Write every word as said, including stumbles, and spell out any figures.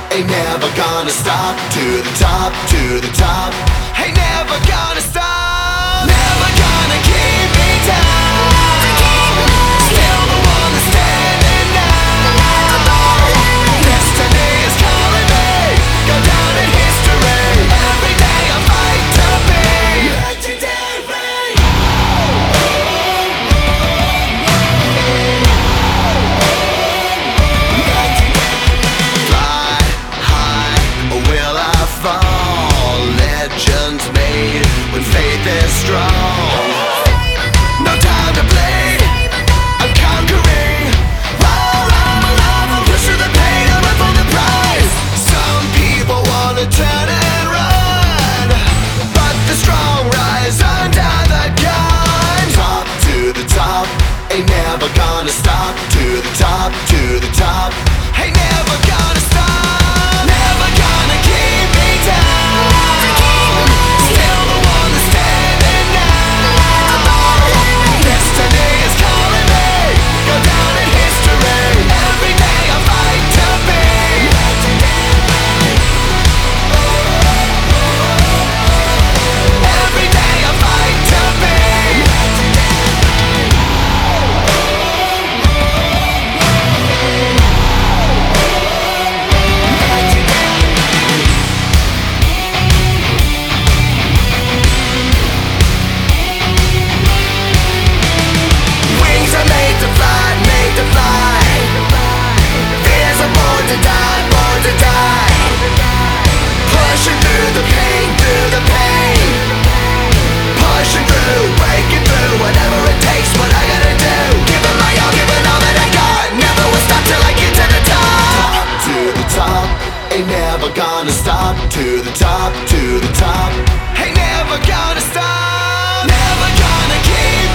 Ain't never gonna stop. To the top, to the top. Ain't never gonna stop. Never gonna keep me down. Still the one that's standing now. Destiny is calling me. Go down in history. Every day I fight to be legendary. Fly high, or will I fall? Legends made when faith is strong. No time to bleed, I'm conquering. Roll on my love, I'm pushing the pain, I'm up for the prize. Some people wanna turn and run, but the strong rise under the gun. Top to the top, ain't never gonna stop. To the top, to the top, ain't never gonna stop. Never gonna keep me down. Still the one that's standing now. Destiny is calling me. Go down in history. Every day I fight to be legendary. Every day I fight to be Wings are made to fly, made to fly. Fears are born to die, born to die. Pushing through the pain, through the pain. Pushing through, breaking through, whatever it takes, what I gotta do. Giving my all, giving all that I got. Never will stop till I get to the top. Top to the top, ain't never gonna stop. To the top, to the top, ain't never gonna stop. Never gonna keep